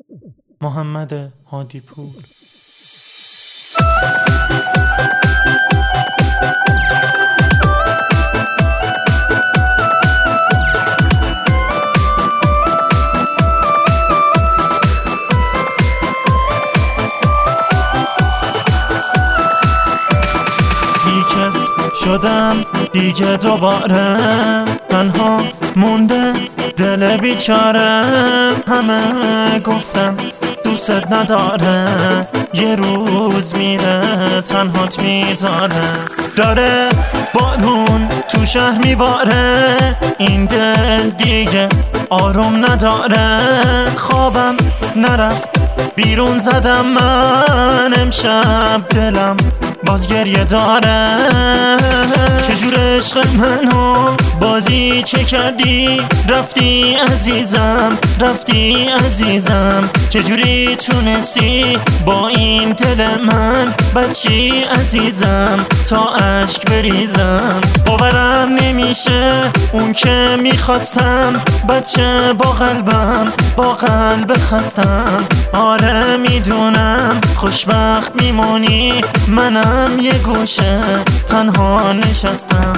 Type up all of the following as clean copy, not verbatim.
محمد هادی پور. شدم دیگه دوباره تنها مونده دل بیچاره. همه گفتم دوست نداره، یه روز میره تنهات میذاره. داره بارون تو شهر میباره، این دل دیگه آروم نداره. خوابم نرفت بیرون زدم من، امشب دلم باز گریه داره. چجور عشق منو بازی چه کردی؟ رفتی عزیزم، رفتی عزیزم. چجوری تونستی با این دل من بچی عزیزم تا اشک بریزم؟ باورم نمیشه اون که میخواستم، بچه با قلبم با قلب خستم. آره میدونم خوشبخت میمونی، منم یه گوشه تنها نشستم.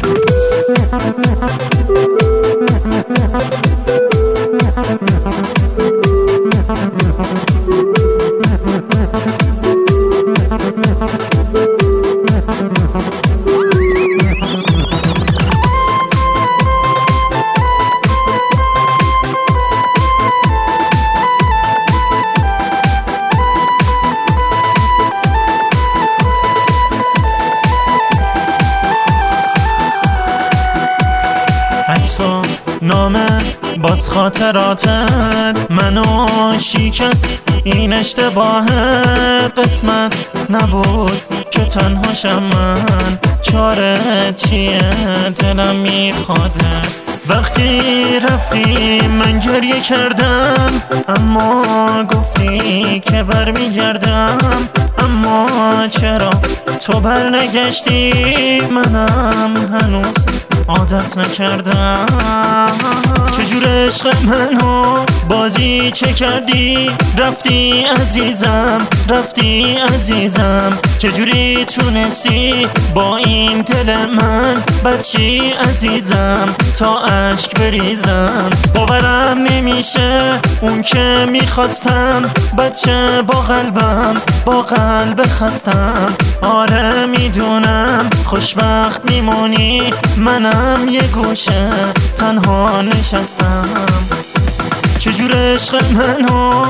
نامه باز خاطراتت منو شکست، این اشتباه قسمت نبود که تنهاشم من. چاره چیه دلم میخواده، وقتی رفتی من گریه کردم، اما گفتی که برمیگردم. اما چرا تو برنگشتی؟ منم هنوز عادت نکردم. چجور عشق منو بازی چه کردی؟ رفتی عزیزم، رفتی عزیزم. چجوری تونستی با این دل من بچی عزیزم تا اشک بریزم؟ باورم نمیشه اون که میخواستم، بچه با قلبم با قلب خستم. آره میدونم خوشبخت میمونی، منم یه گوشه تنها نشستم. چجور عشق منو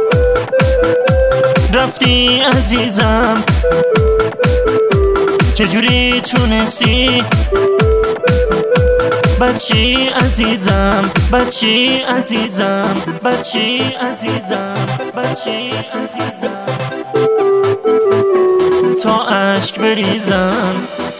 رفتی عزیزم؟ چجوری تونستی بچی عزیزم، بچی عزیزم، بچی عزیزم، بچی عزیزم تا اشک بریزم؟